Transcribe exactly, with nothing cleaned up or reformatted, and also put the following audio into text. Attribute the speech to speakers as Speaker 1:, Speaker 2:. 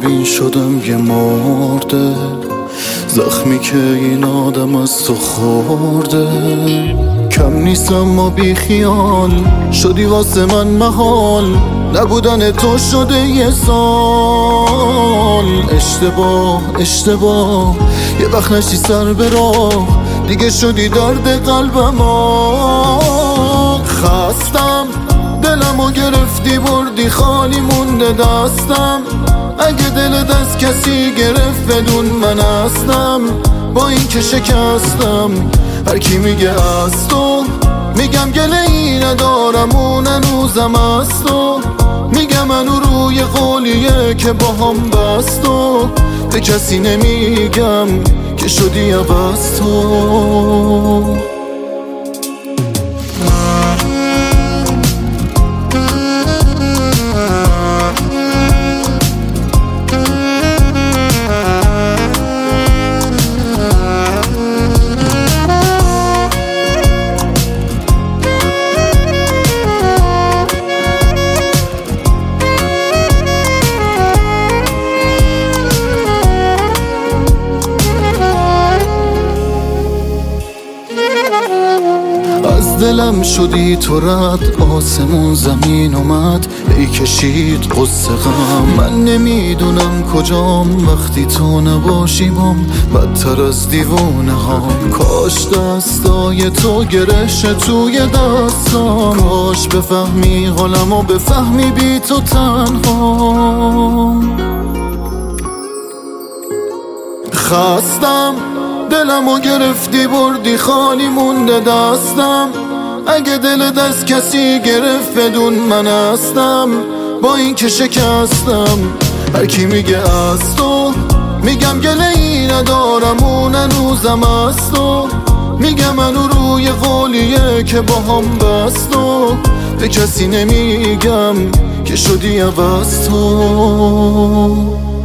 Speaker 1: ببین شدم یه مرده، زخمی که این آدم از تو خورده. کم نیستم ما بی خیال، شدی واسه من محال، نبودن تو شده یه سال. اشتباه اشتباه یه وقت نشی سر به راه، دیگه شدی درد قلبم. خستم دلمو گرفتی بردی خالی مونده دستم. اگه دل دست کسی گرفت بدون من هستم. با این که شکستم هر کی میگه از تو، میگم گله ای ندارم اون هنوزم از تو. میگم منو روی قولیه که با هم بست و به کسی نمیگم که شدی عوض تو. از دلم شدی تو رد، آسمون زمین اومد ای کشید قصه غم. من نمیدونم کجام وقتی تو نباشی بام، بدتر از دیوونه هم. کاش دستای تو گرشه توی دستام، کاش بفهمی حالم و بفهمی بی تو تنها. خستم دلمو گرفتی بردی خالی مونده دستم. اگه دل دست کسی گرفت بدون من هستم. با این که شکستم هر کی میگه از تو، میگم گله ای ندارم اون هنوزم از تو. میگم منو روی قولیه که با هم بست و به کسی نمیگم که شدی عوض تو.